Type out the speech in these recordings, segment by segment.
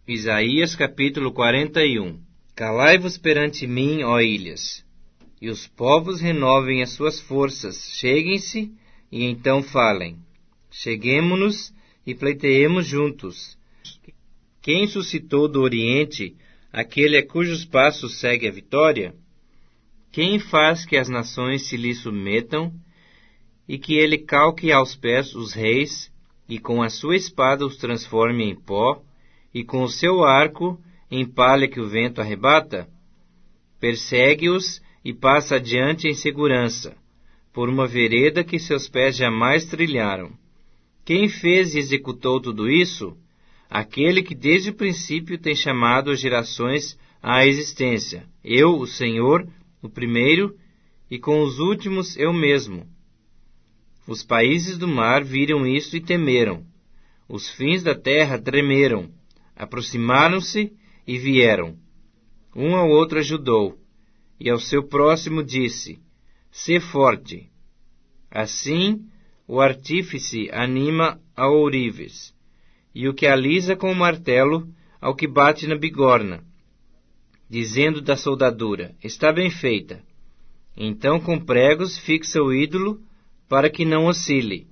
Isaías capítulo 41. Calai-vos perante mim, ó ilhas, e os povos renovem as suas forças. Cheguem-se e então falem. Cheguemo-nos e pleiteemos juntos. Quem suscitou do Oriente aquele a cujos passos segue a vitória? Quem faz que as nações se lhe submetam e que ele calque aos pés os reis e com a sua espada os transforme em pó e com o seu arco em palha que o vento arrebata? Persegue-os e passa adiante em segurança, por uma vereda que seus pés jamais trilharam. Quem fez e executou tudo isso? Aquele que desde o princípio tem chamado as gerações à existência. Eu, o Senhor, o primeiro, e com os últimos eu mesmo. Os países do mar viram isso e temeram. Os fins da terra tremeram. Aproximaram-se e vieram. Um ao outro ajudou, e ao seu próximo disse: Sê forte. Assim, o artífice anima ao ourives, e o que alisa com o martelo ao que bate na bigorna, dizendo da soldadura: Está bem feita. Então com pregos fixa o ídolo para que não oscile.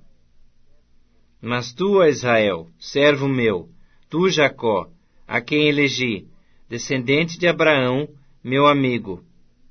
Mas tu, ó Israel, servo meu, tu, Jacó, a quem elegi, descendente de Abraão, meu amigo,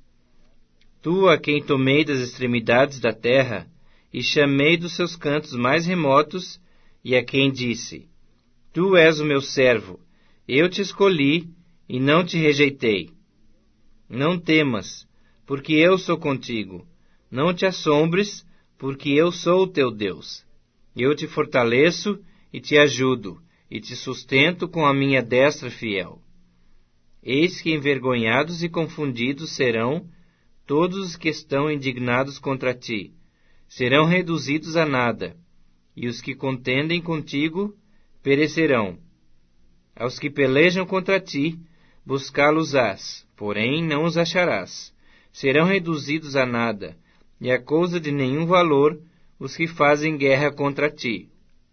tu a quem tomei das extremidades da terra e chamei dos seus cantos mais remotos, e a quem disse: Tu és o meu servo, eu te escolhi e não te rejeitei. Não temas, porque eu sou contigo. Não te assombres, porque eu sou o teu Deus. Eu te fortaleço e te ajudo, e te sustento com a minha destra fiel. Eis que envergonhados e confundidos serão todos os que estão indignados contra ti. Serão reduzidos a nada, e os que contendem contigo perecerão. Aos que pelejam contra ti, buscá-los-ás, porém não os acharás. Serão reduzidos a nada, e a coisa de nenhum valor os que fazem guerra contra ti.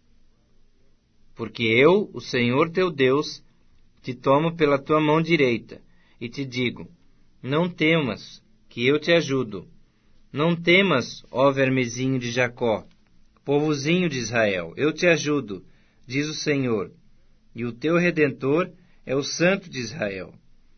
Porque eu, o Senhor teu Deus, te tomo pela tua mão direita, e te digo: Não temas, que eu te ajudo. Não temas, ó vermezinho de Jacó, povozinho de Israel, eu te ajudo, diz o Senhor, e o teu Redentor é o Santo de Israel.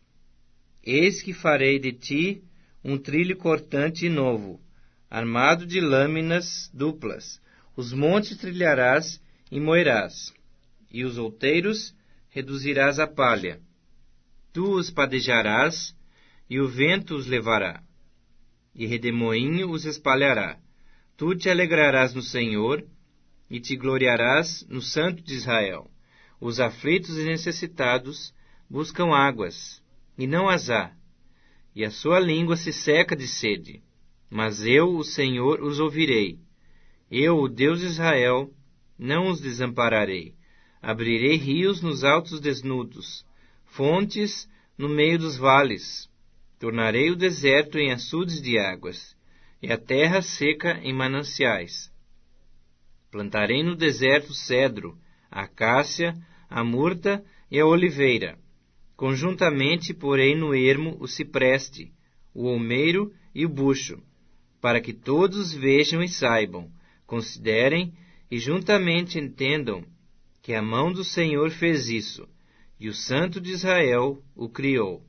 Eis que farei de ti um trilho cortante e novo, armado de lâminas duplas. Os montes trilharás e moerás, e os outeiros reduzirás a palha. Tu os padejarás, e o vento os levará, e redemoinho os espalhará. Tu te alegrarás no Senhor, e te gloriarás no Santo de Israel. Os aflitos e necessitados buscam águas, e não as há, e a sua língua se seca de sede. Mas eu, o Senhor, os ouvirei. Eu, o Deus de Israel, não os desampararei. Abrirei rios nos altos desnudos, fontes no meio dos vales. Tornarei o deserto em açudes de águas, e a terra seca em mananciais. Plantarei no deserto cedro, a acácia, a murta e a oliveira. Conjuntamente porei no ermo o cipreste, o olmeiro e o bucho, para que todos vejam e saibam, considerem e juntamente entendam que a mão do Senhor fez isso, e o Santo de Israel o criou.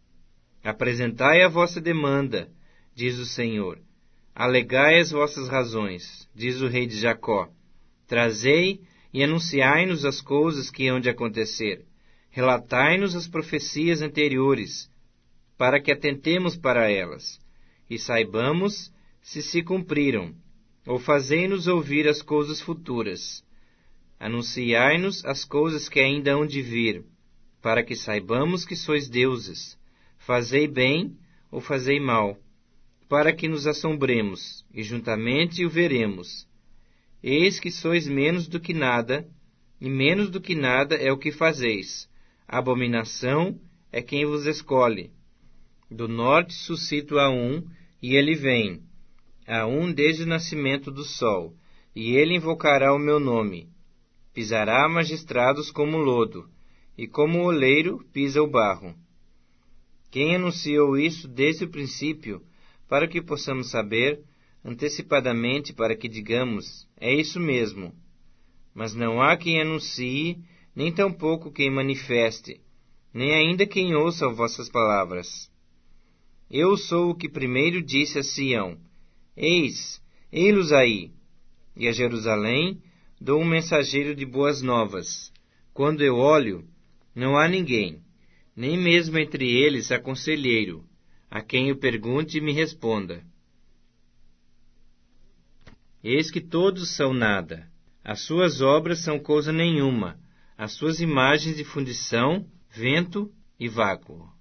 Apresentai a vossa demanda, diz o Senhor. Alegai as vossas razões, diz o rei de Jacó. Trazei e anunciai-nos as coisas que hão de acontecer. Relatai-nos as profecias anteriores, para que atentemos para elas, e saibamos se cumpriram, ou fazei-nos ouvir as coisas futuras. Anunciai-nos as coisas que ainda hão de vir, para que saibamos que sois deuses. Fazei bem ou fazei mal, para que nos assombremos, e juntamente o veremos. Eis que sois menos do que nada, e menos do que nada é o que fazeis. Abominação é quem vos escolhe. Do norte suscito a um, e ele vem, a um desde o nascimento do sol, e ele invocará o meu nome. Pisará magistrados como lodo, e como o oleiro pisa o barro. Quem anunciou isso desde o princípio, para que possamos saber antecipadamente, para que digamos, é isso mesmo. Mas não há quem anuncie, nem tampouco quem manifeste, nem ainda quem ouça vossas palavras. Eu sou o que primeiro disse a Sião, eis, ei-los aí, e a Jerusalém dou um mensageiro de boas novas. Quando eu olho, não há ninguém, nem mesmo entre eles há conselheiro, a quem eu pergunte e me responda. Eis que todos são nada, as suas obras são coisa nenhuma, as suas imagens de fundição, vento e vácuo.